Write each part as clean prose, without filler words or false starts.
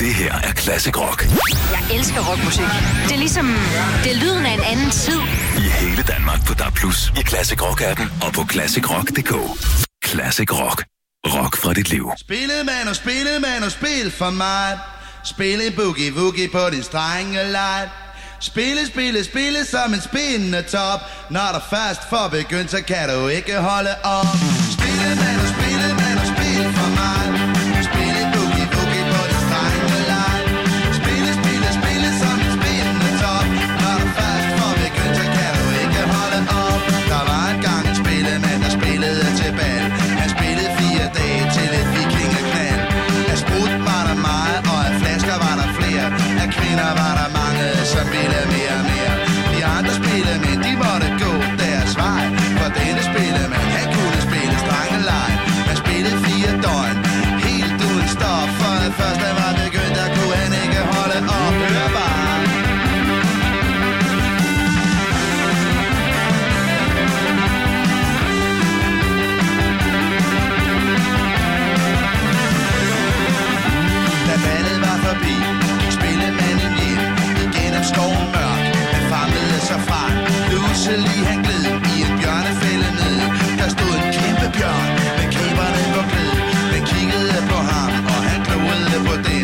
Det her er Classic Rock. Jeg elsker rockmusik. Det er ligesom, det er lyden af en anden tid. I hele Danmark på DAB+, i Classic Rock-appen og på classicrock.dk. Classic Rock. Rock fra dit liv. Spil for mig. Spille boogie-woogie på din strenge light. Spille som en spindende top. Når der først får begyndt, så kan du ikke holde op. Spil for mig. Spille boogie-woogie på din strenge light. Spille som en spindende top. Når der først får begyndt, så kan du ikke holde op. Der var engang en spillemand, der spillede til bal. Han spillede 4 dage til et vikingeknald. Af sprut var der meget, og af flasker var der flere. Af kvinder var der mange, som ville mere og mere. De andre spillemænd, de måtte gå deres vej. For denne spillemand, han kunne spille strangeleg. Han spillede 4 døgn, helt uden stop. For det første var begyndt, der kunne han ikke holde op. Hør bare. Da ballet var forbi, gik spillemanden hjem igennem skoven mørk. Han famlede sig frem, pludselig han gled i en bjørnefælde ned. Der stod en kæmpe bjørn med kæberne på gled. Den kiggede på ham, og han gloede på den.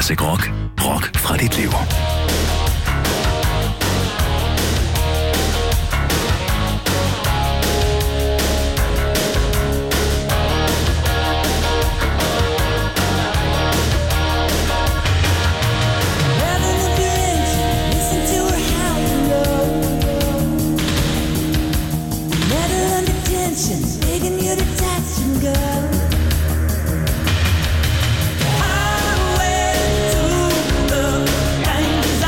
Classic Rock. Rock fra dit liv. I went to the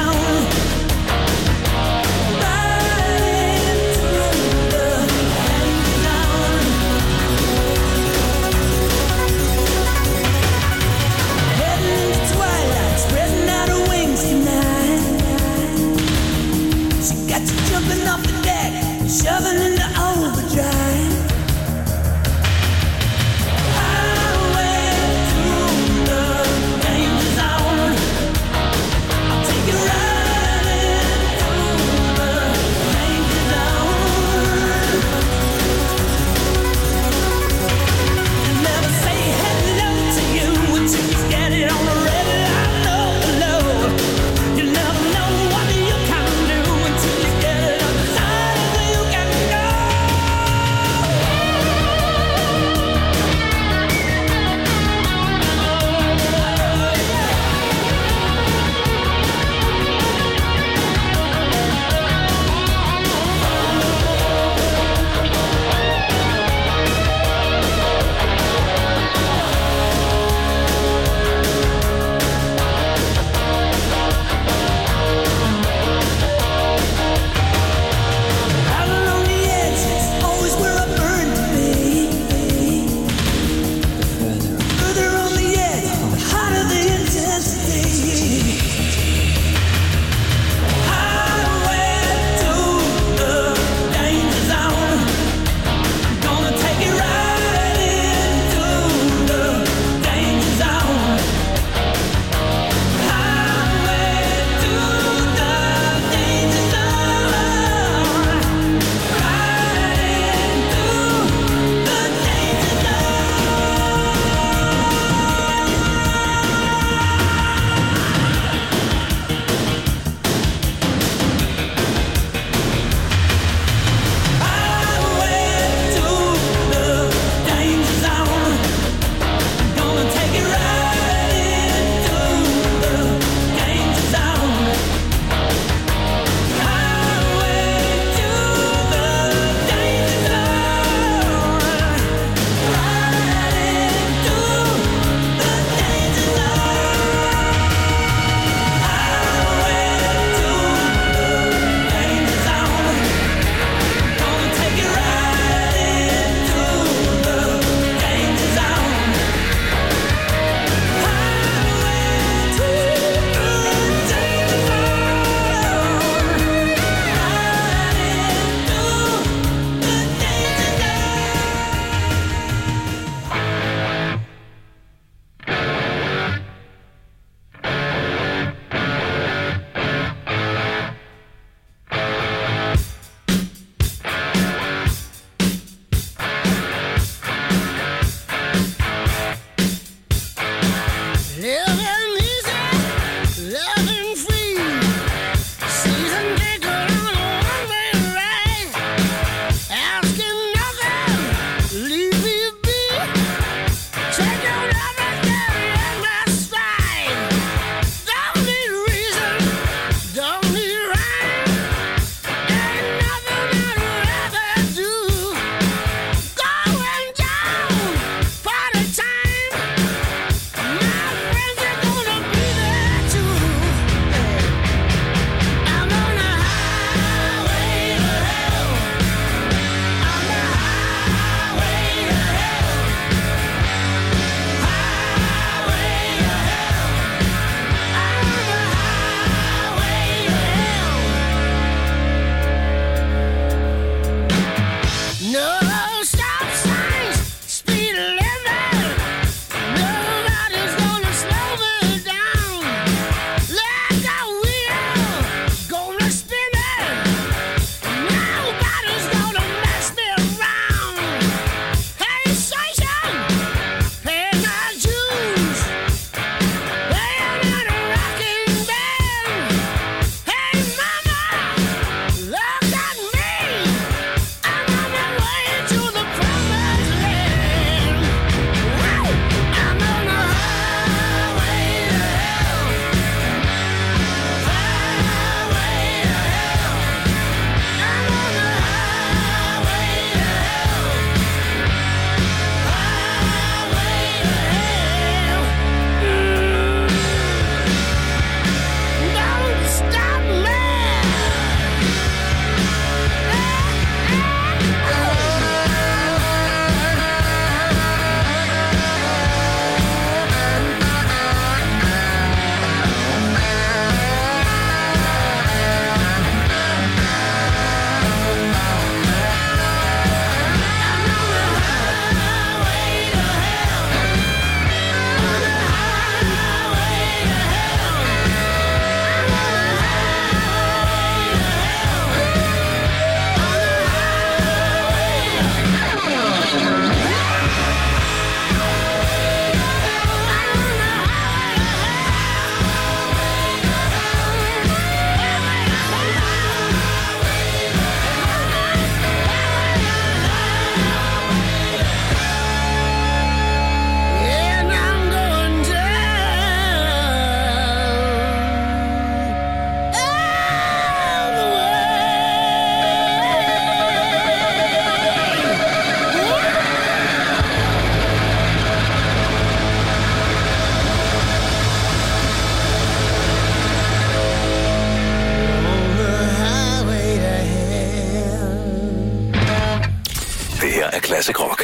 af Classic Rock.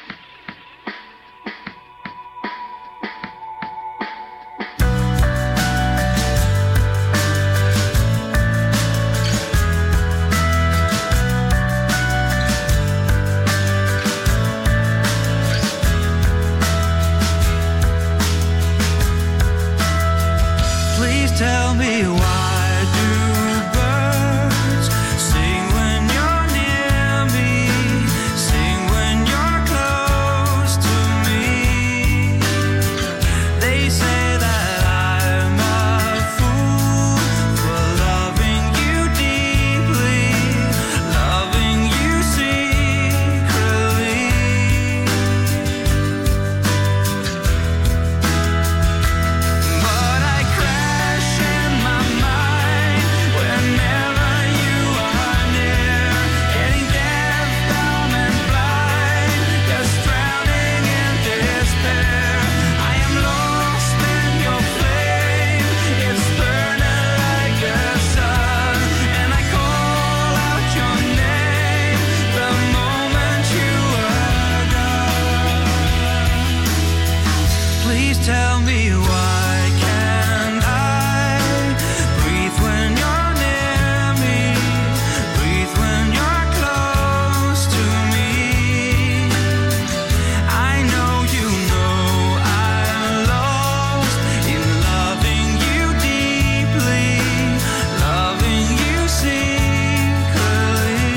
Tell me why do birds sing when you're near me, sing when you're close to me. They say that I'm a fool for loving you deeply, loving you secretly. But I crash in my mind whenever you are near, getting deaf, dumb and blind, just drowning in despair. I am lost in your flame, it's burning like a sun, and I call out your name the moment you are gone. Please tell me why can't I breathe when you're near me, breathe when you're close to me. I know you know I'm lost in loving you deeply, loving you secretly,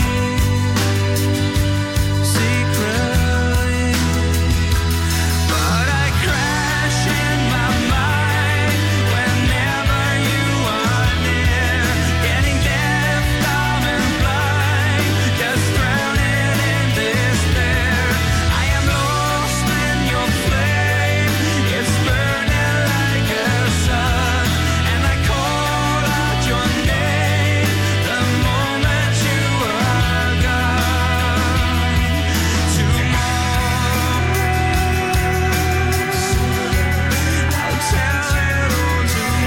secretly. But I crash in my mind whenever you are near, getting deaf, dumb and blind, just drowning in despair. I am lost in your flame, it's burning like a sun, and I call out your name the moment you are gone. Tomorrow I'll tell it all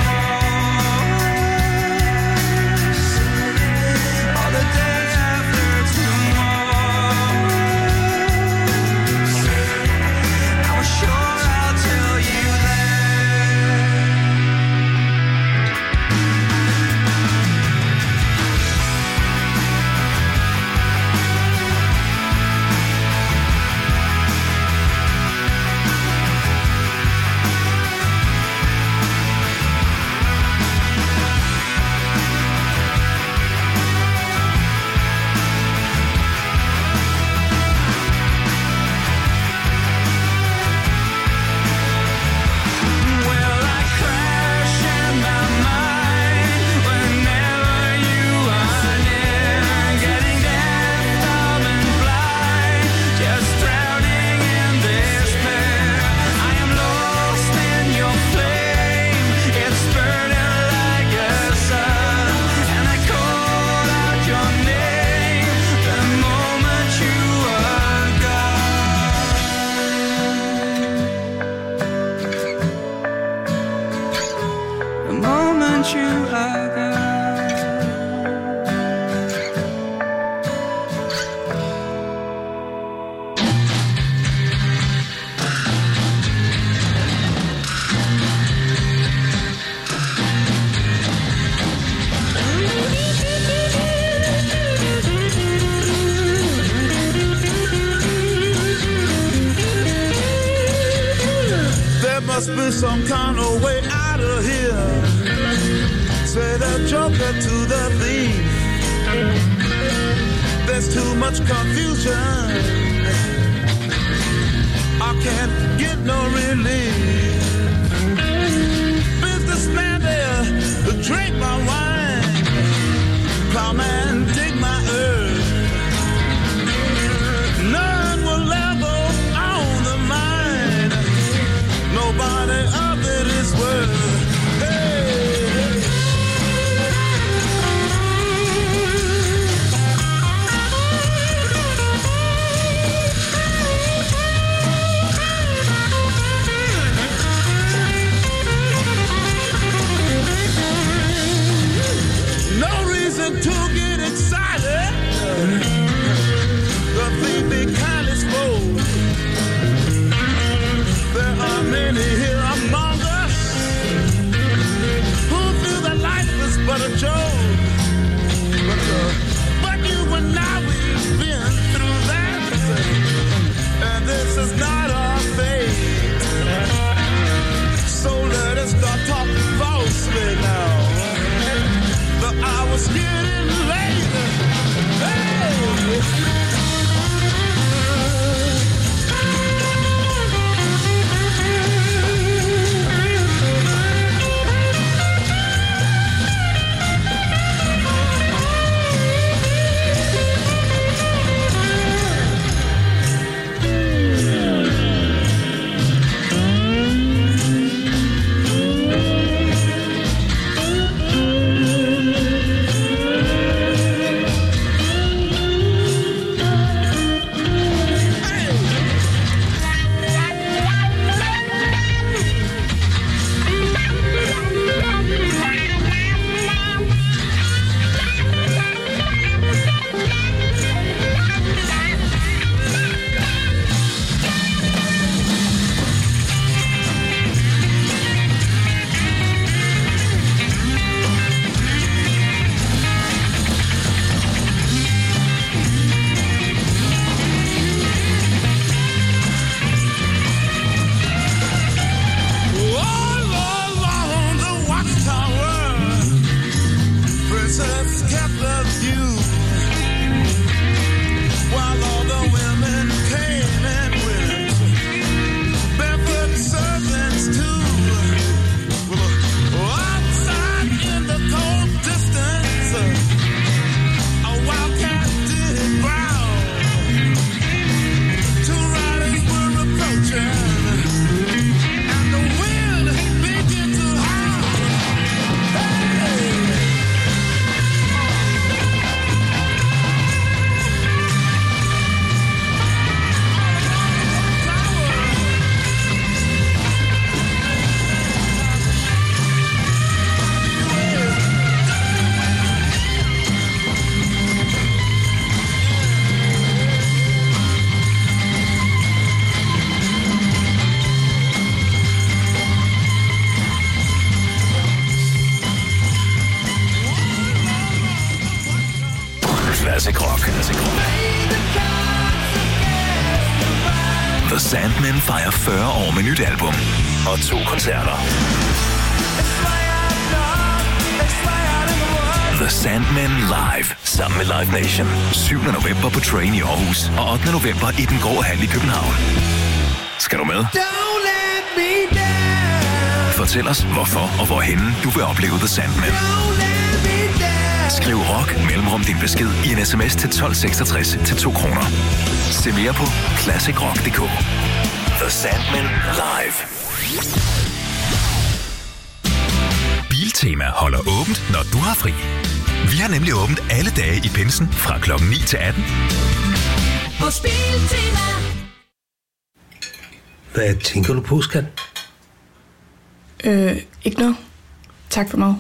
tomorrow, or the day after tomorrow. I'm sure I'll tell you Well, I crash in my mind whenever you are near, getting deaf, dumb and blind, just drowning in despair. I am lost in your flame, it's burning like a sun, and I call out your name the moment you are gone. The moment you are gone. There must be some kind of way out of here. Say the joker to the thief. There's too much confusion. I can't get no relief. Businessman there, drink my wine. Plowman, dig my earth. None will ever own the mine. Nobody of it is worth. Hey, hey. to get excited. The thief be kindly road. But you and I, we've been through that. And this is not our fate. So let us start talking falsely now. The hour's getting late. Hey! Classic Rock. The Sandmen fejrer 40 år med nyt album og 2 koncerter. The Sandmen Live sammen med Live Nation. 7. november på Train i Aarhus og 8. november i Den Grå Hal i København. Skal du med? Fortæl os, hvorfor og hvorhenne du vil opleve The Sandmen. Skriv rock mellemrum din besked i en sms til 1266 til 2 kroner. Se mere på classicrock.dk. The Sandmen Live. Biltema holder åbent, når du har fri. Vi har nemlig åbent alle dage i pinsen fra klokken 9 til 18. Hos Biltema. Hvad tænker du på, skat? Ikke noget. Tak for mig.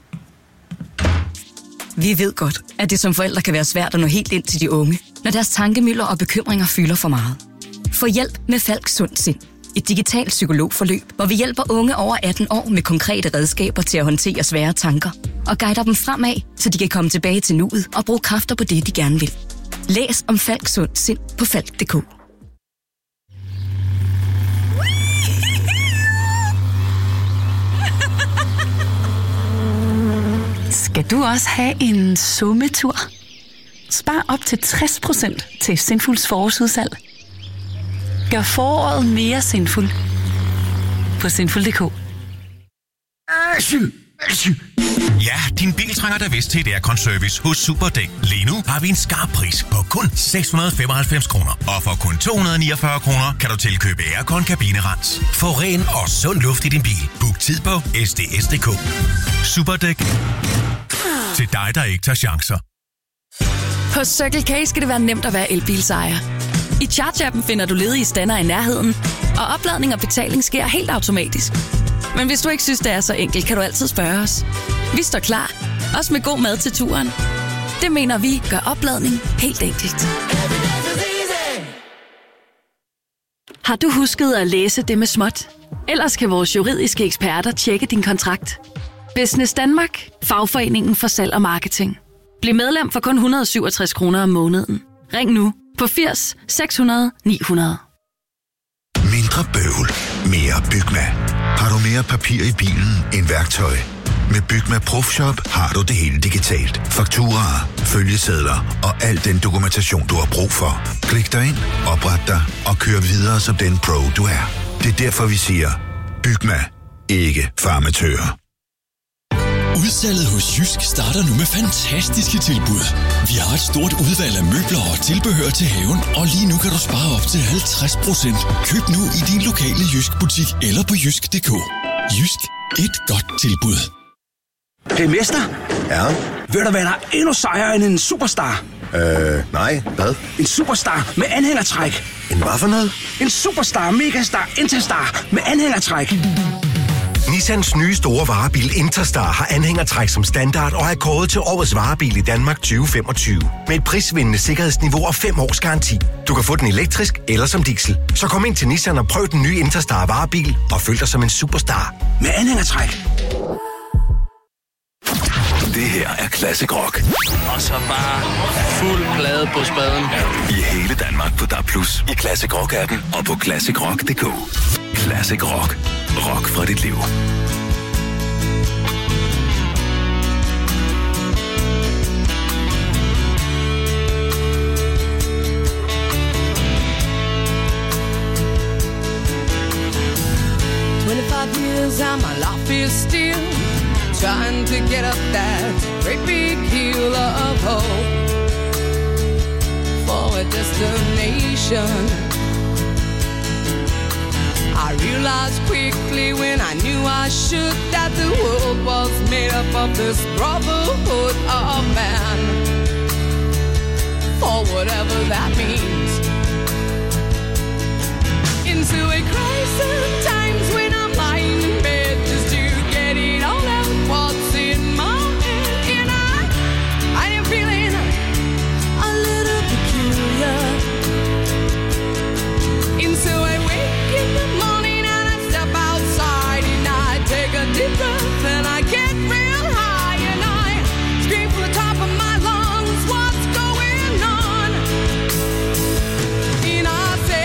Vi ved godt, at det som forældre kan være svært at nå helt ind til de unge, når deres tankemylder og bekymringer fylder for meget. Få hjælp med Falk Sund Sind. Et digitalt psykologforløb, hvor vi hjælper unge over 18 år med konkrete redskaber til at håndtere svære tanker og guider dem fremad, så de kan komme tilbage til nuet og bruge kræfter på det, de gerne vil. Læs om Falk Sund Sind på falk.dk. Skal du også have en sommetur? Spar op til 60% til Sinfuls forårsudsalg. Gør foråret mere sinful på sinful.dk. Ja, din bil trænger da vist til et aircon-service hos Superdæk. Lige nu har vi en skarp pris på kun 695 kroner. Og for kun 249 kroner kan du tilkøbe aircon-kabinerens. Få ren og sund luft i din bil. Book tid på sds.dk. Superdæk. Til dig, der ikke tager chancer. På Circle K skal det være nemt at være elbilsejer. I Charge-appen finder du ledige stander i nærheden, og opladning og betaling sker helt automatisk. Men hvis du ikke synes, det er så enkelt, kan du altid spørge os. Vi står klar, også med god mad til turen. Det mener vi gør opladning helt enkelt. Har du husket at læse det med småt? Ellers kan vores juridiske eksperter tjekke din kontrakt. Business Danmark. Fagforeningen for salg og marketing. Bliv medlem for kun 167 kroner om måneden. Ring nu på 80 600 900. Mindre bøvl. Mere Bygma. Har du mere papir i bilen end værktøj? Med Bygma Profshop har du det hele digitalt. Fakturaer, følgesedler og al den dokumentation, du har brug for. Klik dig ind, opret dig og kør videre som den pro, du er. Det er derfor, vi siger, Bygma. Ikke farmatører. Udsalget hos Jysk starter nu med fantastiske tilbud. Vi har et stort udvalg af møbler og tilbehør til haven, og lige nu kan du spare op til 50%. Køb nu i din lokale Jysk-butik eller på jysk.dk. Jysk. Et godt tilbud. Hey, mester. Ja? Ved du, hvad der er endnu sejere end en superstar? Nej. Hvad? En superstar med anhængertræk. En hvad for noget? En superstar, megastar, interstar med anhængertræk. Nissans nye store varebil Interstar har anhængertræk som standard og er kåret til årets varebil i Danmark 2025. Med et prisvindende sikkerhedsniveau og 5 års garanti. Du kan få den elektrisk eller som diesel. Så kom ind til Nissan og prøv den nye Interstar varebil og føl dig som en superstar. Med anhængertræk. Det her er Classic Rock. Og så bare fuld plade på spaden. I hele Danmark på DAB+, i Classic Rock-appen og på ClassicRock.dk. Classic Rock. Rock fra dit liv. Years and my life is still trying to get up that great big hill of hope for a destination. I realized quickly when I knew I should that the world was made up of this brotherhood of man, for whatever that means. Into a crisis times when I'm lying in bed just to get it all out what's in my head. And I am feeling a little peculiar. And so I wake in the morning and I step outside and I take a deep breath and I get real high and I scream from the top of my lungs, what's going on? And I say,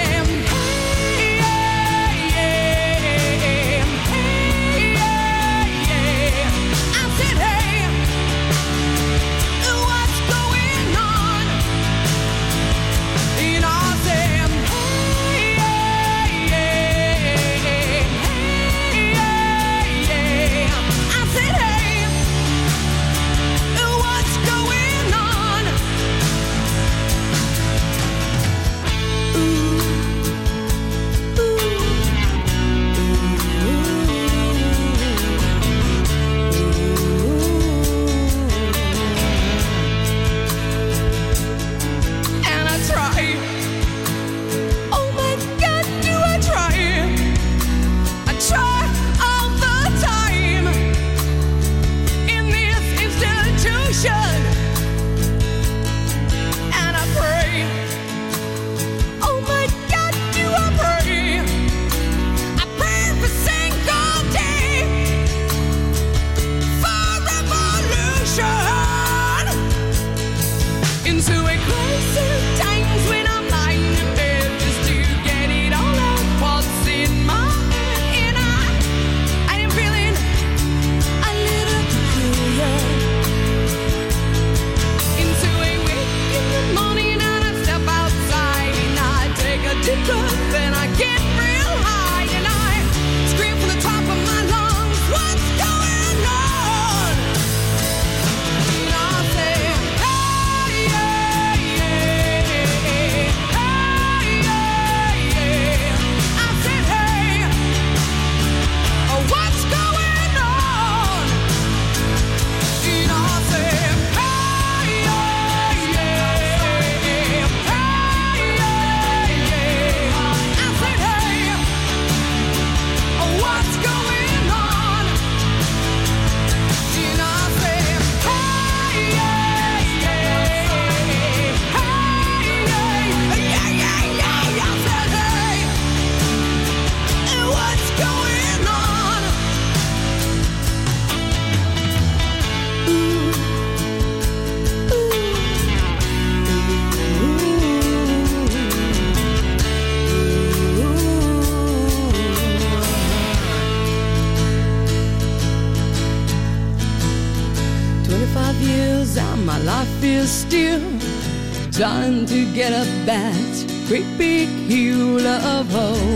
25 years and my life is still trying to get up that great big hill of hope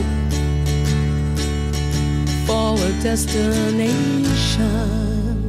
for a destination.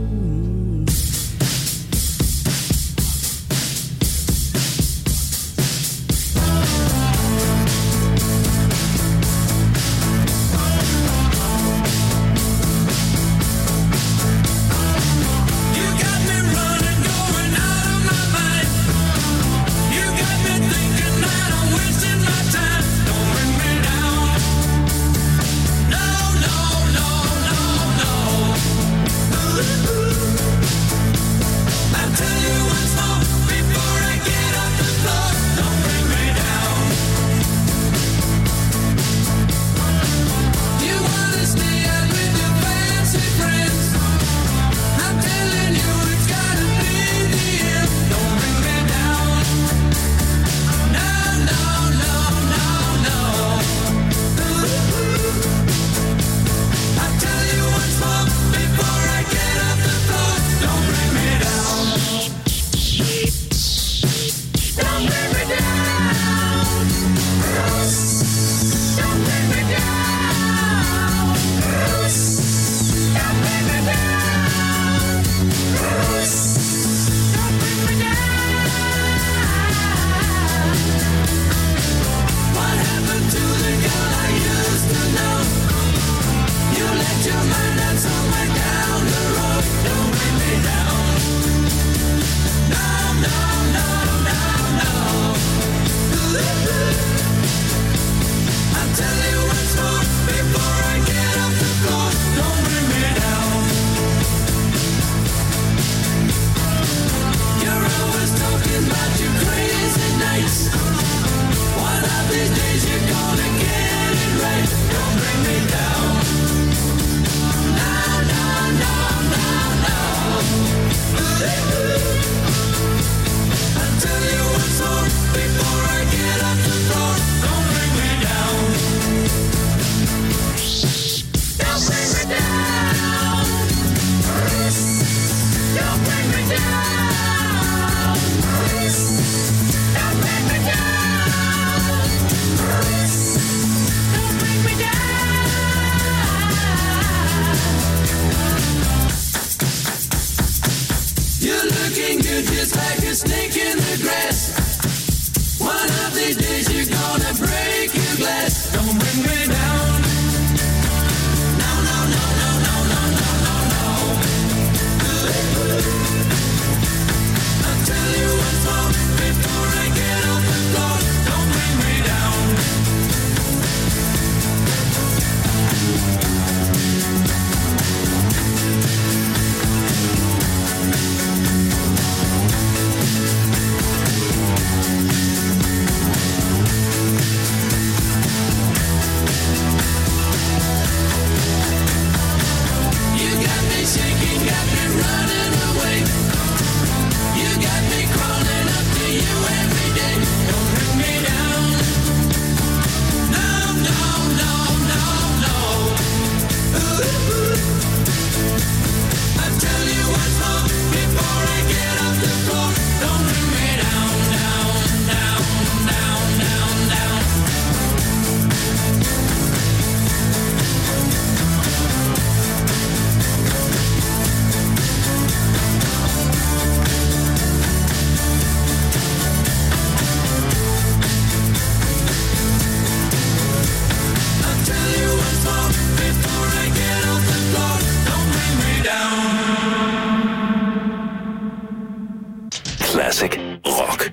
Classic Rock.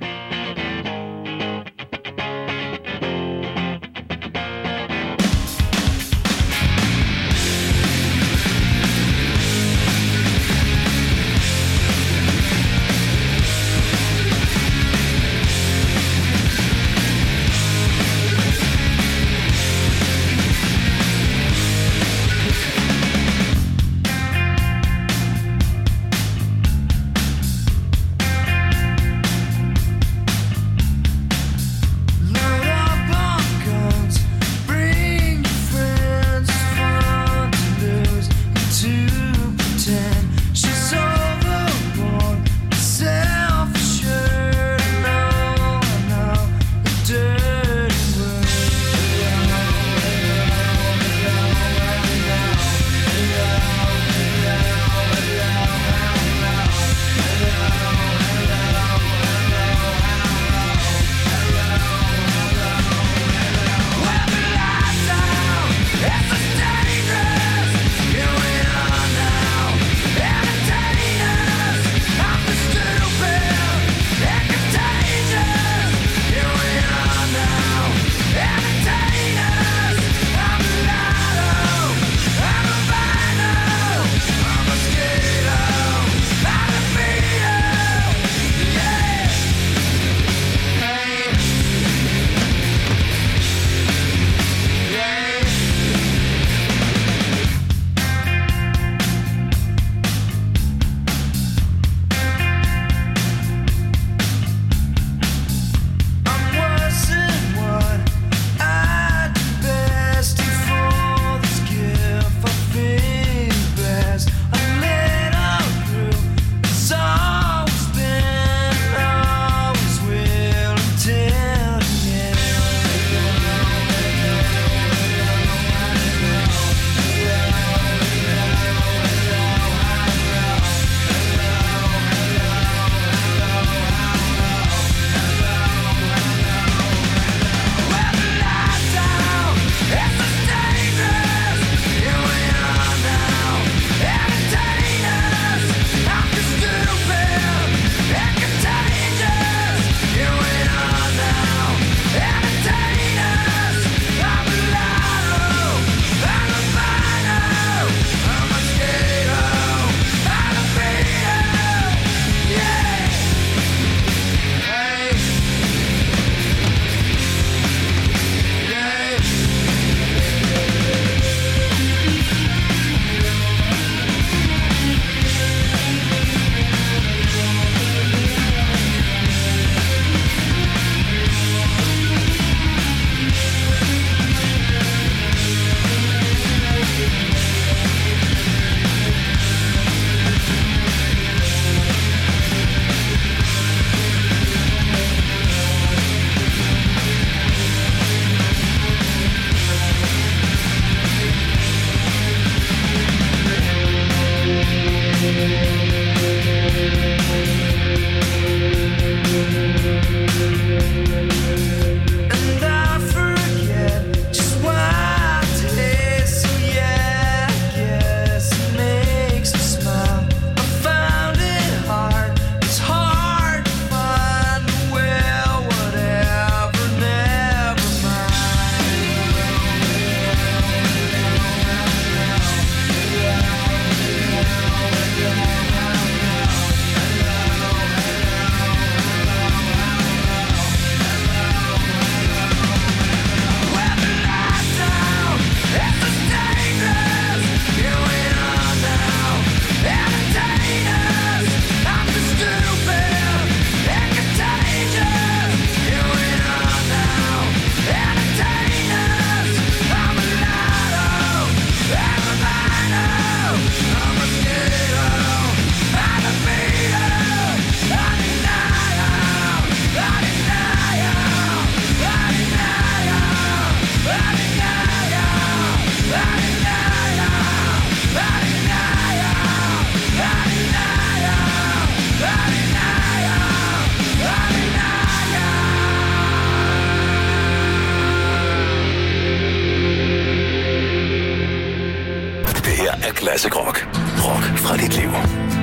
Classic Rock. Rock fra dit liv.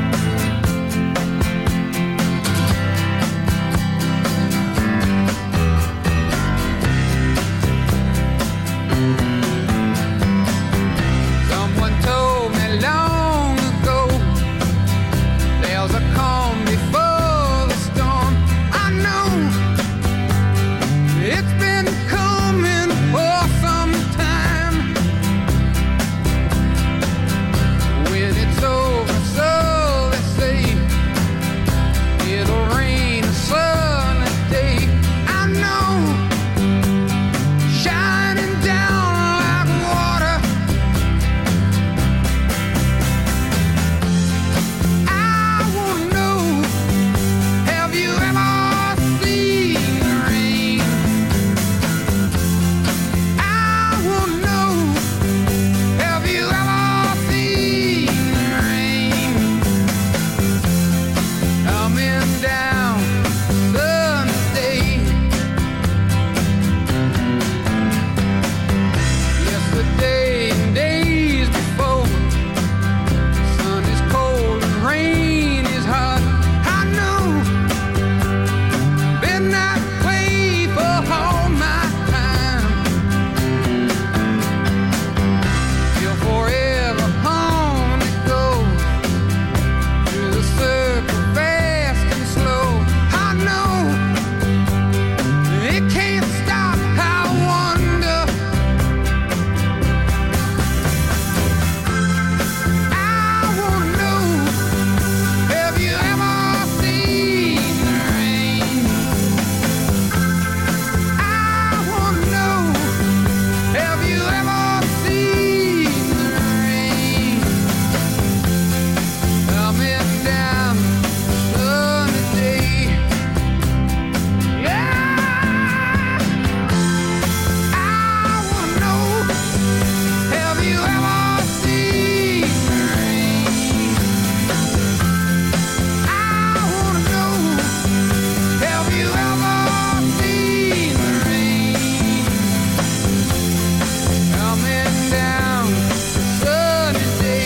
Someone told me long ago there's a calm before the storm. I know it's been coming for some time. When it's over, so they say it'll rain a sunny day. I know, shining down like water. I wanna know, have you ever seen the rain? I wanna know, have you ever seen the rain? Coming down Sunday. Yesterday and days before, sun is cold and rain is hot. I know, been that way for all my time. Till forever on it goes, through the circle fast and slow. I know, it can't stop. I wonder, I wanna know, have you ever seen the rain? I wanna know, have you ever seen the rain? Coming down sunny day. Yeah, I wanna know, have you ever seen the rain? I wanna know, have you ever seen the rain? Coming down sunny day.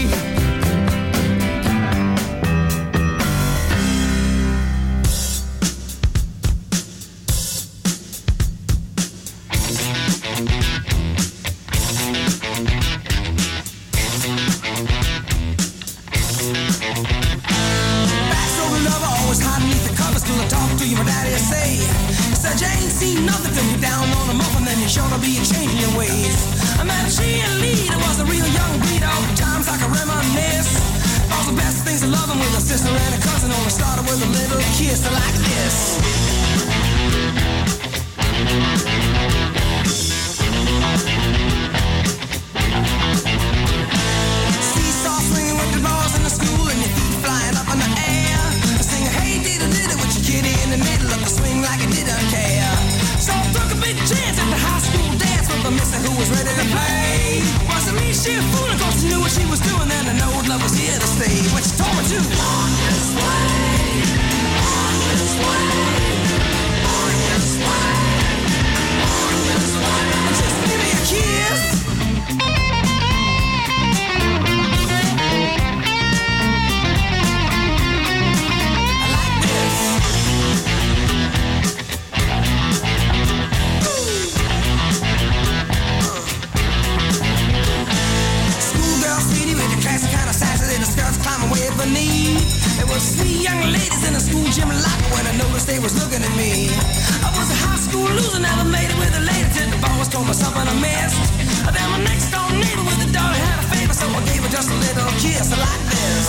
Backstory lover, always hiding beneath the covers till I talk to you, my daddy will say. He said you ain't seen nothing till you're down on the muffin, then you're sure to be changing your ways. I met a cheerleader, was a real young breed, all times I can reminisce. All the best things of loving with a sister and a cousin, only started with a little kiss like this. Seesaw swinging with the balls in the school and your feet flying up in the air. Sing hey diddle diddle with your kitty in the middle of the swing like it didn't care. So I took a big chance at the high school dance with a mister who was ready to play. Wasn't me, she a fool, of course she knew what she was doing, and I know love was here to stay. What she told me to on this way, on this way, on this way, on this way. Just give me a kiss. Schoolgirl sweetie with the classic kind of sassy little skirts climbing way up her knee. There was 3 young ladies in the school gym locker when I noticed they was looking at me. I was a high school loser, never made it with a lady till the boss told me something I missed. Then my next door neighbor with a daughter had a favor, so I gave her just a little kiss like this.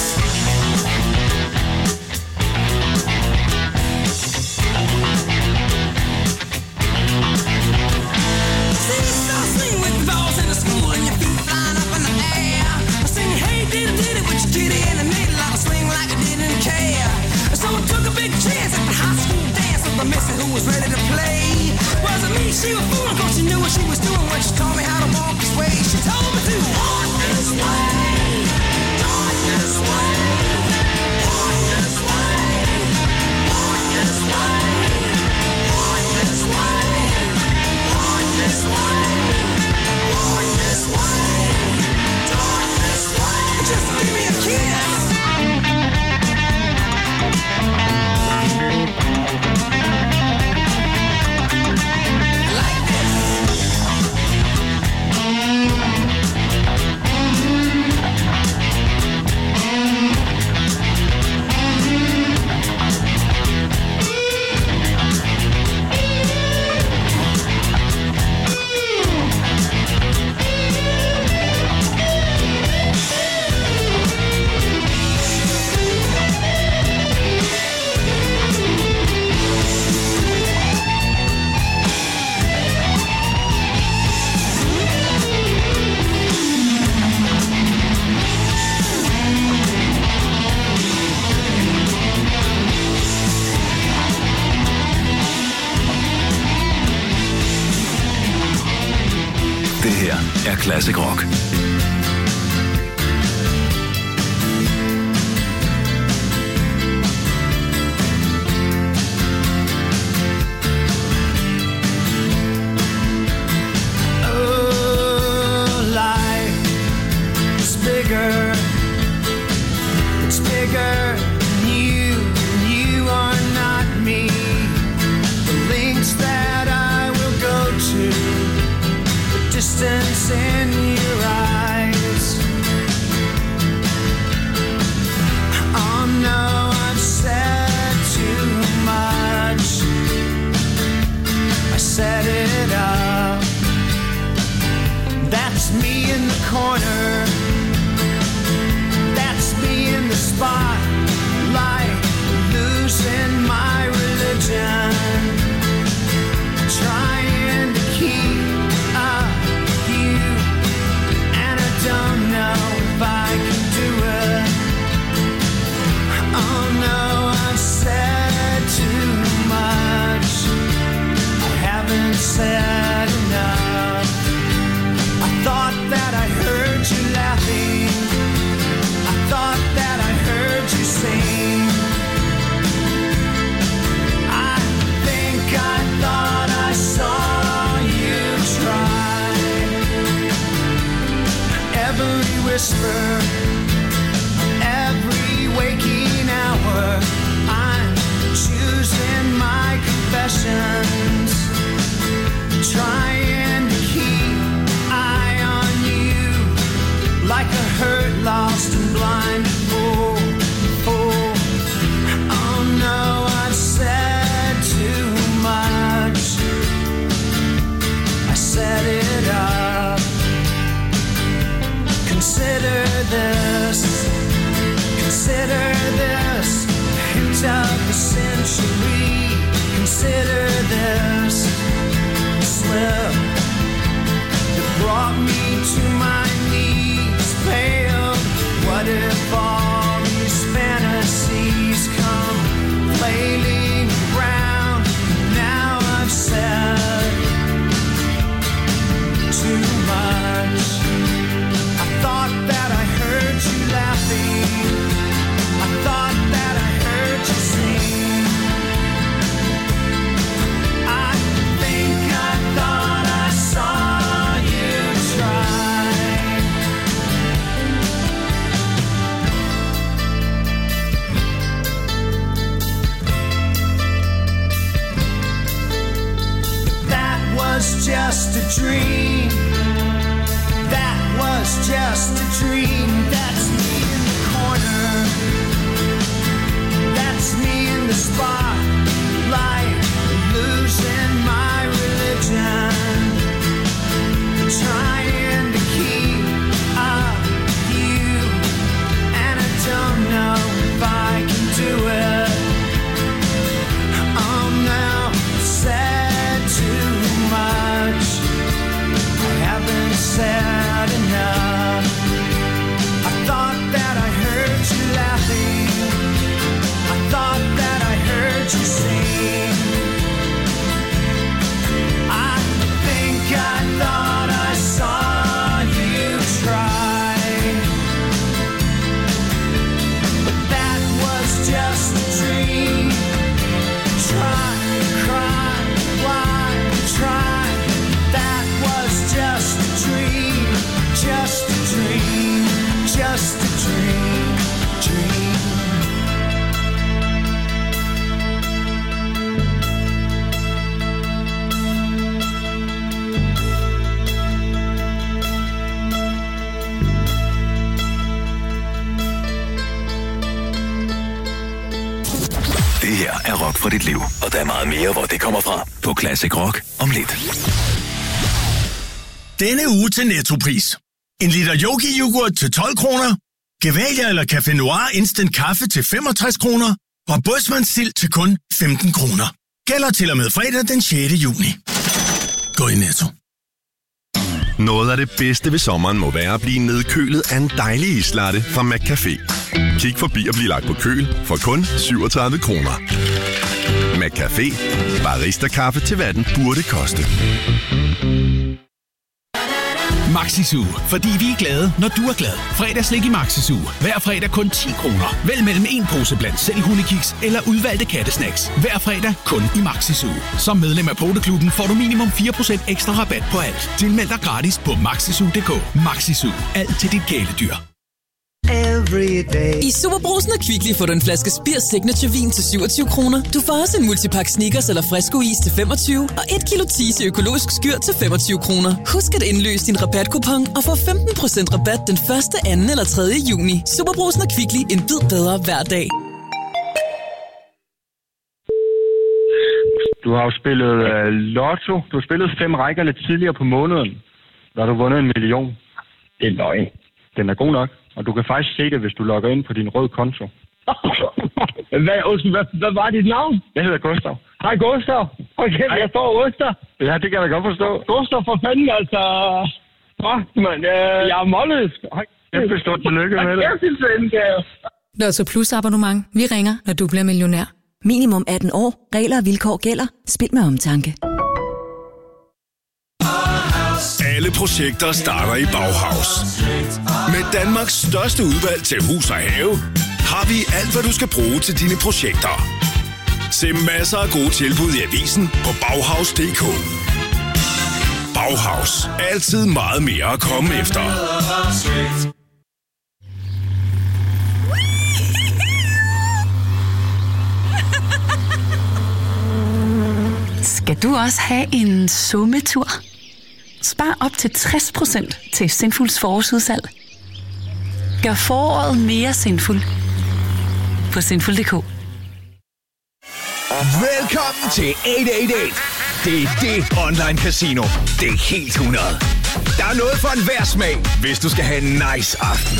Seesaw swing with the balls in the school and your feet flying up in the air. I sing hey diddle diddle with your kitty in the middle of a swing like I didn't care. So I took a big chance at the high school dance with the missy who was ready to play. Wasn't me, she was fooling, cause she knew what she was doing when she taught me how to walk this way. She told me to walk this way, walk this way, walk this way, walk this way, walk this way, walk this way, walk this way, walk this way. er Classic Rock. It's bigger than you are not me. The links that I will go to, the distance in your eyes. Oh no, I've said too much. I set it up. That's me in the corner. In the spotlight, losing my religion, trying to keep up with you, and I don't know if I can do it. Oh no, I've said too much. I haven't said enough. I thought that I heard you laughing. Thought that I heard you sing. I think I thought I saw you try. Every whisper, every waking hour, I'm choosing my confessions, trying to keep eye on you like a hurt, lost and blind fool. Oh no, I've said too much. I set it up. Consider this hint of the century. Consider this slip that brought me to my knees. Pale. What if all these fantasies come flailing around? Now I've said too much. I thought that I heard you laughing. I thought that I heard you sing. I think I thought I saw you try. Was just a dream. That was just a dream. That's me in the corner. That's me in the spotlight, losing my religion, trying to keep up with you, and I don't know if I can do it. Oh no, said too much. I haven't said enough. I thought that I heard you laughing. I thought that I heard you sing. I think I thought I saw you try. But that was just a dream. Try, cry, why try? That was just a dream, just a dream, just a dream, dream. Det her er rock for dit liv, og der er meget mere, hvor det kommer fra på Classic Rock om lidt. Denne uge til Nettopris. En liter Yogi-yoghurt til 12 kroner. Gevalia eller Café Noir instant kaffe til 65 kroner. Og bådsmandssild til kun 15 kroner. Gælder til og med fredag den 6. juni. Gå i Netto. Noget af det bedste ved sommeren må være at blive nedkølet af en dejlig islatte fra McCafé. Kig forbi og bliv lagt på køl for kun 37 kroner. McCafé. Barista-kaffe til hvad den burde koste. Maxisu, fordi vi er glade, når du er glad. Fredagslik i Maxisu. Hver fredag kun 10 kroner. Vælg mellem en pose blandt selv hundekiks eller udvalgte kattesnacks. Hver fredag kun i Maxisu. Som medlem af Poteklubben får du minimum 4% ekstra rabat på alt. Tilmeld dig gratis på maxisu.dk. Maxisu. Alt til dit kæledyr. I Superbrugsen og Kvickly får du en flaske Spirs Signature Vin til 27 kroner. Du får også en multipakke Snickers eller Fresco Is til 25 og 1 kilo Tise økologisk skyr til 25 kroner. Husk at indløse din rabatkupon og få 15% rabat den 1., 2. eller 3. juni. Superbrugsen og Kvickly. En bid bedre hver dag. Du har jo spillet lotto. Du har spillet 5 rækker lidt tidligere på måneden. Der har du vundet 1 million. Det er løgn. Den er god nok. Og du kan faktisk se det, hvis du logger ind på din røde konto. Hvad var dit navn? Jeg hedder Gustav. Hej Gustav. Okay, jeg står Gustav. Ja, det kan jeg da godt forstå. Gustav, for fanden altså. Man, jeg er målet. Jeg stort tillykke med det. Lotto Plus abonnement. Vi ringer, når du bliver millionær. Minimum 18 år. Regler og vilkår gælder. Spil med omtanke. Alle projekter starter i Bauhaus. Med Danmarks største udvalg til hus og have, har vi alt, hvad du skal bruge til dine projekter. Se masser af gode tilbud i avisen på Bauhaus.dk. Bauhaus. Altid meget mere at komme efter. Skal du også have en summetur? Spar op til 60% til Sinfuls forårsudsalg. Gør foråret mere sinful på sinful.dk. Velkommen til 888. Det er det online casino. Det er helt 100. Der er noget for enhver smag, hvis du skal have en nice aften.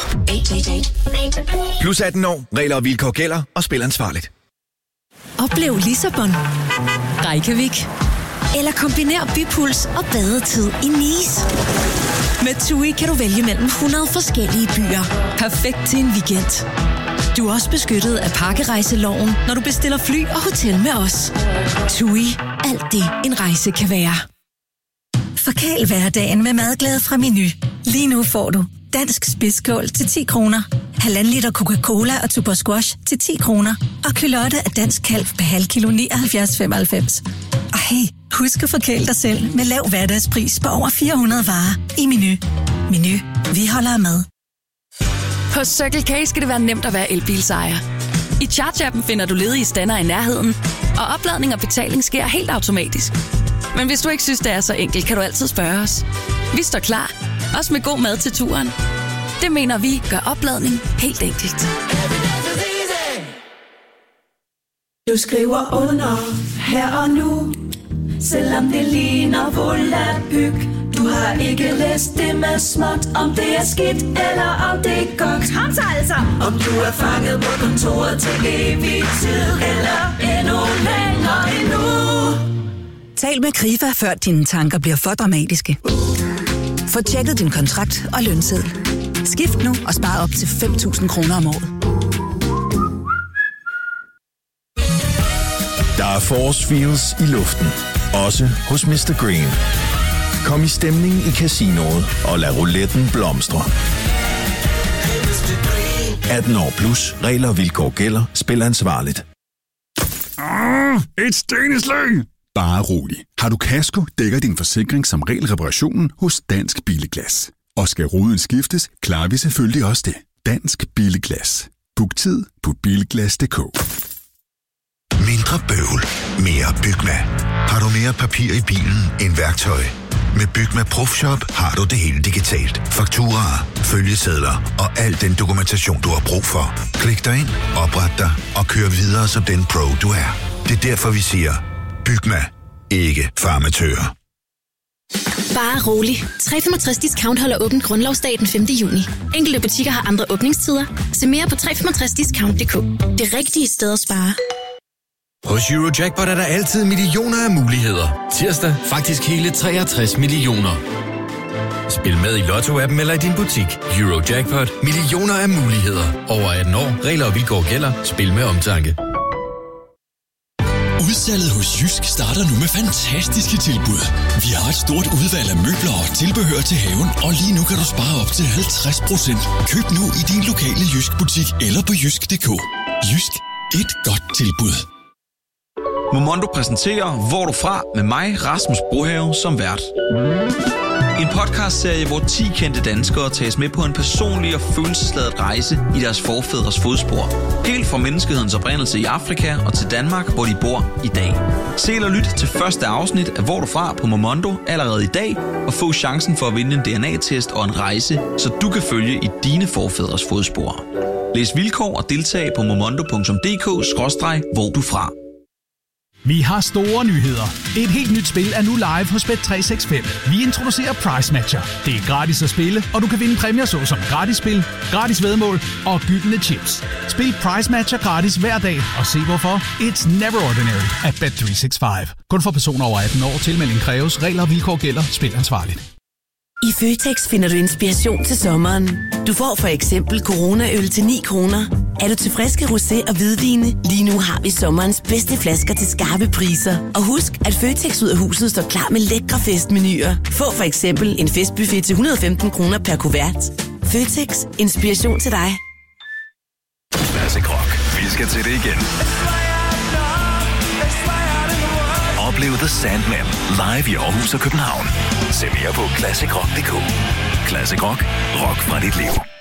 888. Plus 18 år. Regler og vilkår gælder, og spil ansvarligt. Oplev Lissabon, Reykjavik eller kombiner bypuls og badetid i Nice. Med TUI kan du vælge mellem 100 forskellige byer. Perfekt til en weekend. Du er også beskyttet af pakkerejseloven, når du bestiller fly og hotel med os. TUI. Alt det en rejse kan være. Forkæl hverdagen med madglæde fra Menu. Lige nu får du dansk spidskål til 10 kroner, 1,5 liter Coca-Cola og Tuborg Squash til 10 kroner, og kylotte af dansk kalv per halv kilo 79,95. Og hey, husk at forkæle dig selv med lav hverdagspris på over 400 varer i Menu. Menu. Vi holder af mad. Hos Circle K skal det være nemt at være elbilsejer. I Charge-appen finder du ledige stander i nærheden, og opladning og betaling sker helt automatisk. Men hvis du ikke synes, det er så enkelt, kan du altid spørge os. Vi står klar, også med god mad til turen. Det mener vi gør opladning helt enkelt. Du skriver under her og nu, selvom det ligner volapyk. Du har ikke læst det med småt, om det er skidt eller om det er godt. Kom så altså! Om du er fanget på kontoret til evig tid, eller endnu længere endnu. Tal med Krifa, før dine tanker bliver for dramatiske. Få tjekket din kontrakt og lønseddel. Skift nu og spar op til 5.000 kroner om året. Der er force feels i luften. Også hos Mr. Green. Kom i stemning i casinoet og lad rouletten blomstre. 18 år plus. Regler og vilkår gælder. Spil ansvarligt. Et steneslag! Bare rolig. Har du kasko, dækker din forsikring som regel reparationen hos Dansk Bilglas. Og skal ruden skiftes, klarer vi selvfølgelig også det. Dansk Bilglas. Book tid på bilglas.dk. Mindre bøvl, mere Bygma. Har du mere papir i bilen end værktøj? Med Bygma ProFshop har du det hele digitalt. Fakturaer, følgesedler og al den dokumentation, du har brug for. Klik dig ind, opret dig og kør videre som den pro, du er. Det er derfor, vi siger, Bygma. Ikke for amatører. Bare rolig. 365 Discount holder åbent grundlovsdag den 5. juni. Enkelte butikker har andre åbningstider. Se mere på 365discount.dk. Det rigtige sted at spare. Hos Eurojackpot er der altid millioner af muligheder. Tirsdag faktisk hele 63 millioner. Spil med i Lotto-appen eller i din butik. Eurojackpot. Millioner af muligheder. Over 18 år. Regler og vilkår gælder. Spil med omtanke. Udsalget hos Jysk starter nu med fantastiske tilbud. Vi har et stort udvalg af møbler og tilbehør til haven, og lige nu kan du spare op til 50%. Køb nu i din lokale Jysk-butik eller på jysk.dk. Jysk. Et godt tilbud. Momondo præsenterer Hvor du fra med mig, Rasmus Brohave, som vært. En podcastserie, hvor 10 kendte danskere tages med på en personlig og følelsesladet rejse i deres forfædres fodspor. Helt fra menneskehedens oprindelse i Afrika og til Danmark, hvor de bor i dag. Se eller lyt til første afsnit af Hvor du fra på Momondo allerede i dag, og få chancen for at vinde en DNA-test og en rejse, så du kan følge i dine forfædres fodspor. Læs vilkår og deltag på momondo.dk/hvor du fra. Vi har store nyheder. Et helt nyt spil er nu live hos Bet365. Vi introducerer Price Matcher. Det er gratis at spille, og du kan vinde præmier såsom gratis spil, gratis væddemål og gyldne chips. Spil Price Matcher gratis hver dag, og se hvorfor. It's never ordinary at Bet365. Kun for personer over 18 år. Tilmelding kræves. Regler og vilkår gælder. Spil ansvarligt. I Føtex finder du inspiration til sommeren. Du får for eksempel Corona-øl til 9 kroner. Er du til friske rosé og hvidvine? Lige nu har vi sommerens bedste flasker til skarpe priser. Og husk, at Føtex ud af huset står klar med lækre festmenuer. Få for eksempel en festbuffet til 115 kroner per kuvert. Føtex. Inspiration til dig. Classic Rock. Vi skal til det igen. Oplev The Sandman live i Aarhus og København. Se mere på ClassicRock.dk. Classic Rock. Rock fra dit liv.